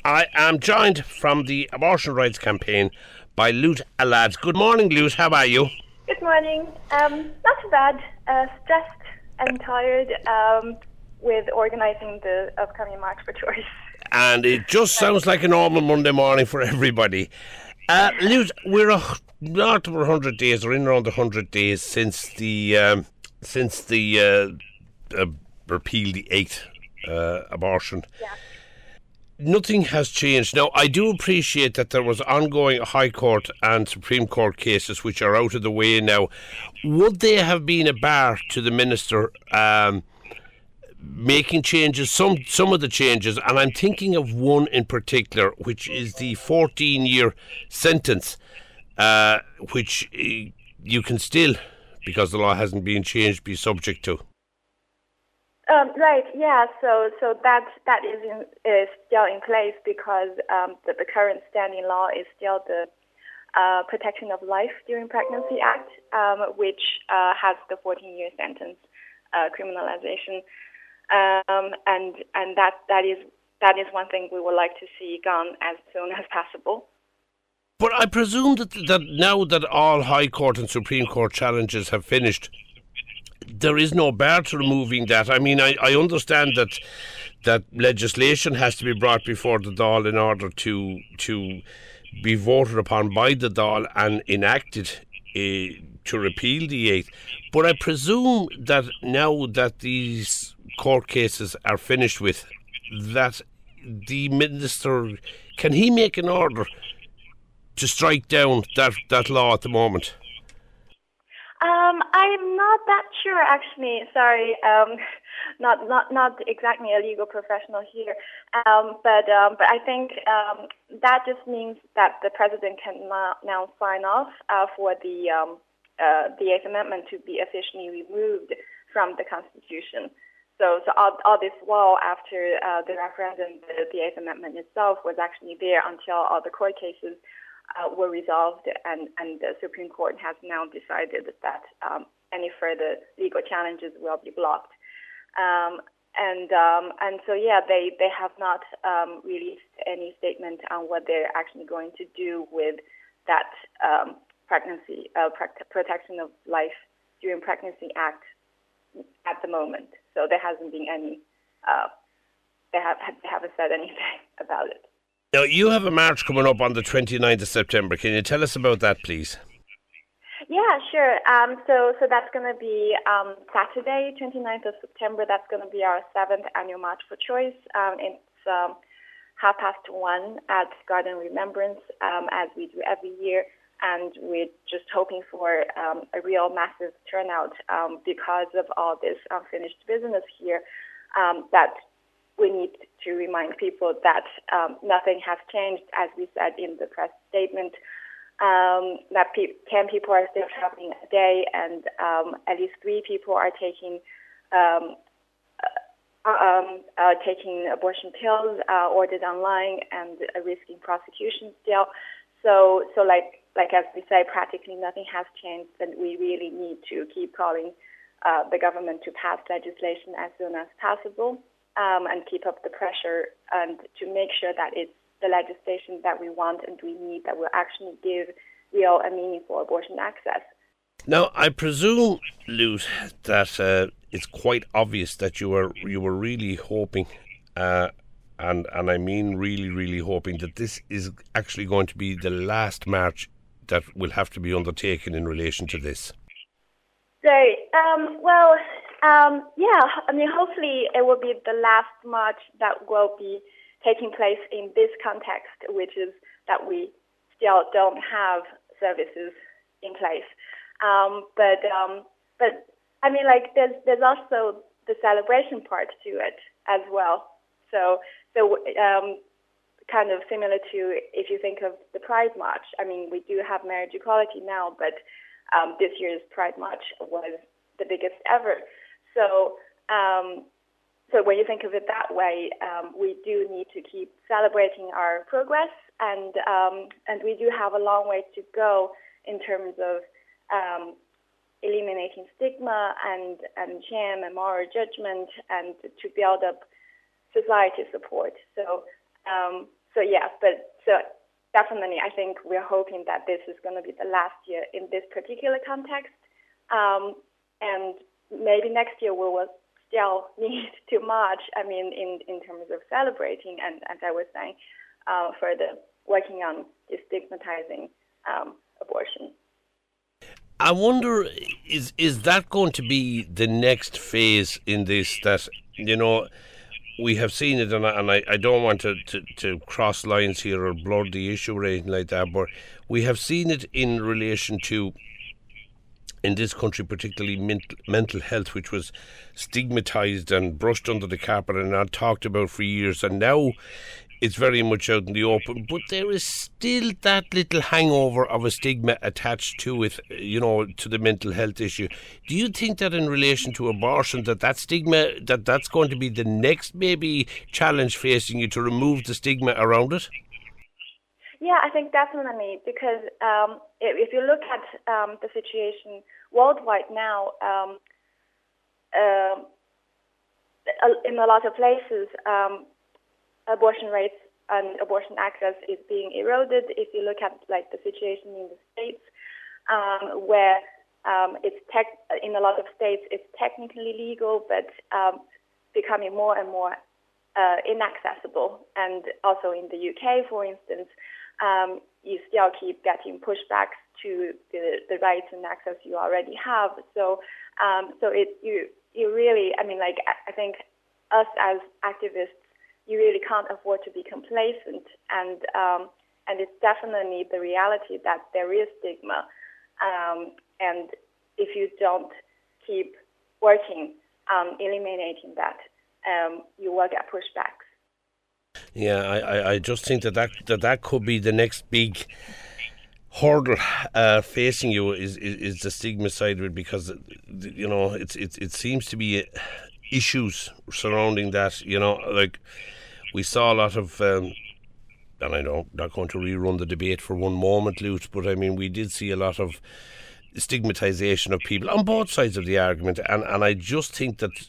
I am joined from the abortion rights campaign by Lute Alad. Good morning, Lute. How are you? Good morning. Not too bad. Stressed and tired with organising the upcoming March for Choice. And it just sounds like a normal Monday morning for everybody. Lute, we're not over 100 days, or in around 100 days since the repeal the 8th abortion. Yeah. Nothing has changed. Now, I do appreciate that there was ongoing High Court and Supreme Court cases which are out of the way now. Would they have been a bar to the Minister making changes, some of the changes, and I'm thinking of one in particular, which is the 14-year sentence, which you can still, because the law hasn't been changed, be subject to? Right. Yeah. So that is still in place because the current standing law is still the Protection of Life During Pregnancy Act, which has the 14-year sentence criminalization, and that is one thing we would like to see gone as soon as possible. But I presume that now that all High Court and Supreme Court challenges have finished, there is no bar to removing that. I mean, I understand that legislation has to be brought before the Dáil in order to be voted upon by the Dáil and enacted to repeal the 8th. But I presume that now that these court cases are finished with, that the Minister, can he make an order to strike down that law at the moment? I'm not that sure, actually. Sorry, not exactly a legal professional here, but I think that just means that the president can now sign off for the 8th Amendment to be officially removed from the Constitution. So all this while after the referendum, the 8th Amendment itself was actually there until all the court cases were resolved, and the Supreme Court has now decided that any further legal challenges will be blocked. And so they have not released any statement on what they're actually going to do with that pregnancy Protection of Life During Pregnancy Act at the moment. So there hasn't been any. They haven't said anything about it. Now, you have a march coming up on the 29th of September. Can you tell us about that, please? Yeah, sure. So that's going to be Saturday, 29th of September. That's going to be our 7th annual March for Choice. It's 1:30 at Garden Remembrance, as we do every year. And we're just hoping for a real massive turnout because of all this unfinished business here, that we need to remind people that nothing has changed, as we said in the press statement, that 10 people are still traveling a day, and at least 3 people are taking abortion pills ordered online and risking prosecution still. So like as we say, practically nothing has changed, and we really need to keep calling the government to pass legislation as soon as possible. And keep up the pressure and to make sure that it's the legislation that we want and we need that will actually give real and meaningful abortion access. Now, I presume, Lute, that it's quite obvious that you were really hoping, and I mean really, really hoping, that this is actually going to be the last march that will have to be undertaken in relation to this. I mean, hopefully it will be the last march that will be taking place in this context, which is that we still don't have services in place. But I mean, like there's also the celebration part to it as well. So kind of similar to if you think of the Pride March. I mean, we do have marriage equality now, but this year's Pride March was the biggest ever. So when you think of it that way, we do need to keep celebrating our progress, and we do have a long way to go in terms of eliminating stigma and shame and moral judgment, and to build up society support. So definitely, I think we're hoping that this is going to be the last year in this particular context, and maybe next year we will still need to march. I mean, in terms of celebrating and, as I was saying, further working on destigmatizing abortion. I wonder, is that going to be the next phase in this? That, we have seen it, and I don't want to cross lines here or blur the issue or anything like that, but we have seen it in relation to, in this country particularly, mental health, which was stigmatised and brushed under the carpet and not talked about for years, and now it's very much out in the open, but there is still that little hangover of a stigma attached to it, to the mental health issue. Do you think that in relation to abortion, that stigma, that's going to be the next maybe challenge facing you, to remove the stigma around it? Yeah, I think definitely, because if you look at the situation worldwide now, in a lot of places, abortion rates and abortion access is being eroded. If you look at the situation in the States, where in a lot of states it's technically legal, but becoming more and more inaccessible. And also in the UK, for instance, you still keep getting pushbacks to the rights and access you already have. So you really, I think us as activists, you really can't afford to be complacent, and it's definitely the reality that there is stigma, and if you don't keep working on eliminating that, you will get pushbacks. Yeah, I just think that could be the next big hurdle facing you is the stigma side of it, because it seems to be issues surrounding that. We saw a lot of, and I know I'm not going to rerun the debate for one moment, Luz, but I mean, we did see a lot of stigmatisation of people on both sides of the argument, and I just think that,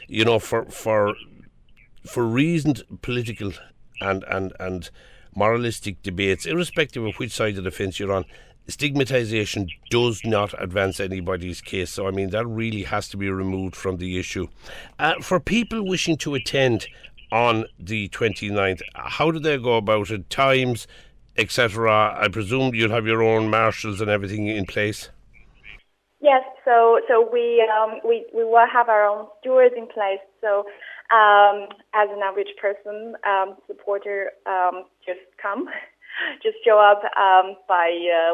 for reasoned political and moralistic debates, irrespective of which side of the fence you're on, stigmatisation does not advance anybody's case. So, I mean, that really has to be removed from the issue. For people wishing to attend on the 29th, how do they go about it? Times, etc. I presume you'll have your own marshals and everything in place. Yes, so we will have our own stewards in place. So as an average person, supporter, just show up by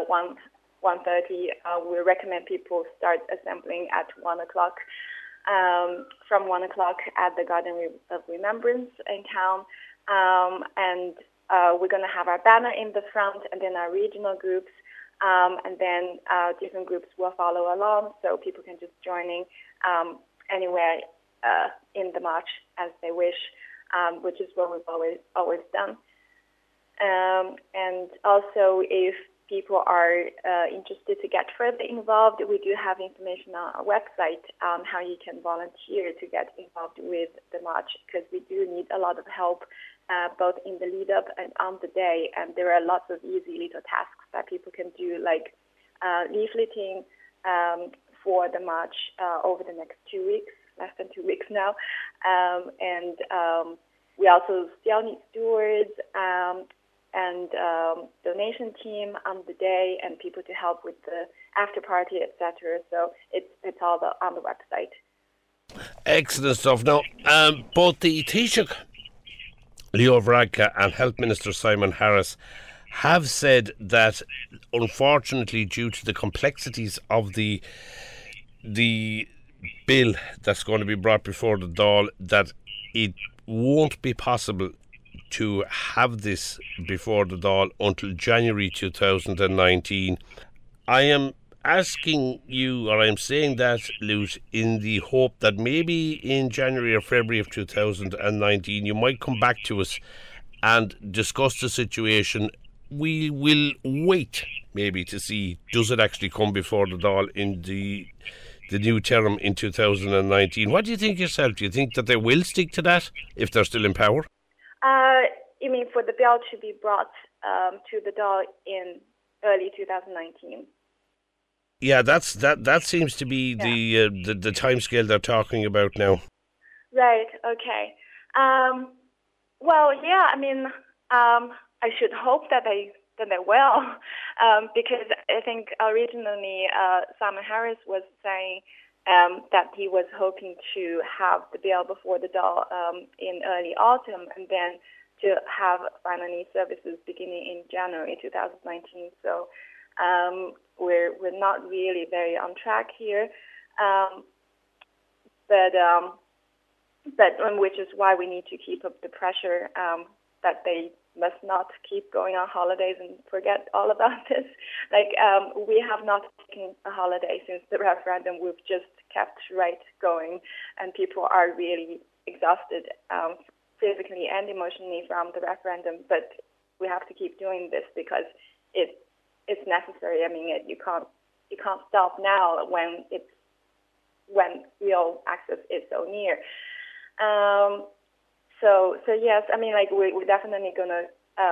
1:30. We recommend people start assembling at 1 o'clock. From 1 o'clock at the Garden of Remembrance in town, and we're going to have our banner in the front, and then our regional groups, and then different groups will follow along, so people can just join in anywhere in the march as they wish, which is what we've always done. And also, if people are interested to get further involved, we do have information on our website on how you can volunteer to get involved with the march, because we do need a lot of help both in the lead up and on the day, and there are lots of easy little tasks that people can do, like leafleting for the march over the next 2 weeks, less than 2 weeks now, and we also still need stewards and donation team on the day, and people to help with the after party, etc. So it's all on the website. Excellent stuff. Now, both the Taoiseach Leo Varadkar and Health Minister Simon Harris have said that, unfortunately, due to the complexities of the bill that's going to be brought before the Dáil, that it won't be possible to have this before the Dáil until January 2019. I am asking you, or I am saying that, Luz, in the hope that maybe in January or February of 2019 you might come back to us and discuss the situation. We will wait maybe to see, does it actually come before the Dáil in the new term in 2019. What do you think yourself? Do you think that they will stick to that if they're still in power? you mean for the bill to be brought to the Dáil in early 2019? Yeah, that seems to be the timescale they're talking about now. Right. Okay. Well, yeah. I mean, I should hope that they will, because I think originally Simon Harris was saying that he was hoping to have the bill before the Dáil in early autumn, and then to have final need services beginning in January 2019. So we're not really very on track here, but which is why we need to keep up the pressure that they must not keep going on holidays and forget all about this. Like, we have not taken a holiday since the referendum. We've just kept right going, and people are really exhausted physically and emotionally from the referendum. But we have to keep doing this because it's necessary. I mean, you can't stop now when real access is so near. So yes, I mean, like we're definitely gonna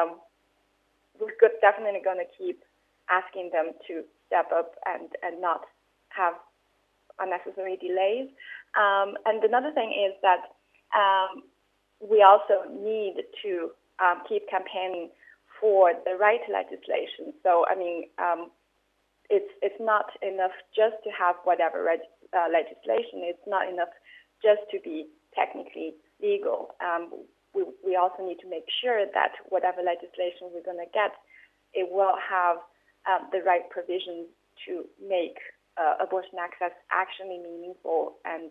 keep asking them to step up and not have unnecessary delays. And another thing is that we also need to keep campaigning for the right legislation. So I mean, it's not enough just to have whatever legislation. It's not enough just to be technically legal. We also need to make sure that whatever legislation we're going to get, it will have the right provisions to make abortion access actually meaningful and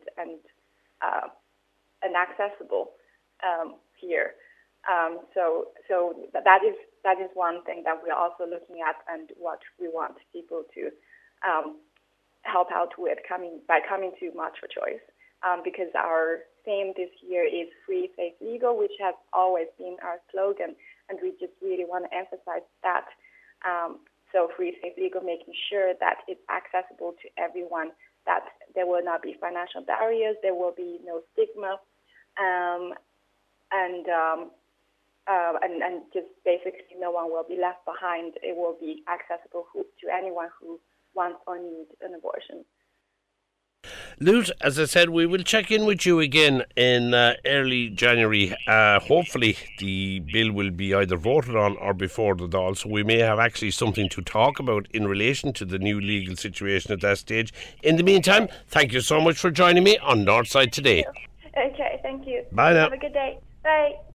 accessible here. So that is one thing that we're also looking at, and what we want people to help out with by coming to March for Choice. Because our theme this year is Free, Safe, Legal, which has always been our slogan, and we just really want to emphasize that. So Free, Safe, Legal, making sure that it's accessible to everyone, that there will not be financial barriers, there will be no stigma, and just basically no one will be left behind. It will be accessible to anyone who wants or needs an abortion. Luz, as I said, we will check in with you again in early January. Hopefully the bill will be either voted on or before the Dáil, so we may have actually something to talk about in relation to the new legal situation at that stage. In the meantime, thank you so much for joining me on Northside Today. Okay, thank you. Bye now. Have a good day. Bye.